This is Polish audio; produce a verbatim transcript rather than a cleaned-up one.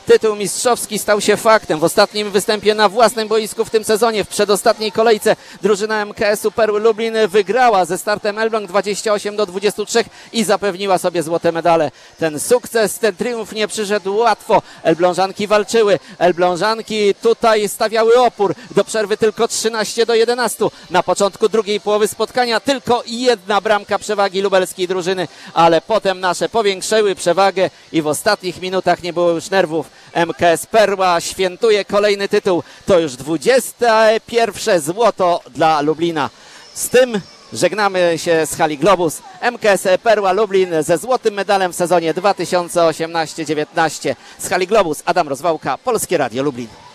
Tytuł mistrzowski stał się faktem. W ostatnim występie na własnym boisku w tym sezonie, w przedostatniej kolejce, drużyna M K S-u Perły Lublin wygrała ze startem Elbląg dwadzieścia osiem do dwudziestu trzech i zapewniła sobie złote medale. Ten sukces, ten triumf nie przyszedł łatwo. Elblążanki walczyły. Elblążanki tutaj stawiały opór. Do przerwy tylko trzynaście do jedenastu. Na początku drugiej połowy spotkania tylko jedna bramka przewagi lubelskiej drużyny, ale potem nasze powiększyły przewagę i w ostatnich minutach nie było już nerwów. M K S Perła świętuje kolejny tytuł. To już dwudzieste pierwsze złoto dla Lublina. Z tym żegnamy się z hali Globus. M K S Perła Lublin ze złotym medalem w sezonie dwa tysiące osiemnaście dziewiętnaście. Z hali Globus Adam Rozwałka, Polskie Radio Lublin.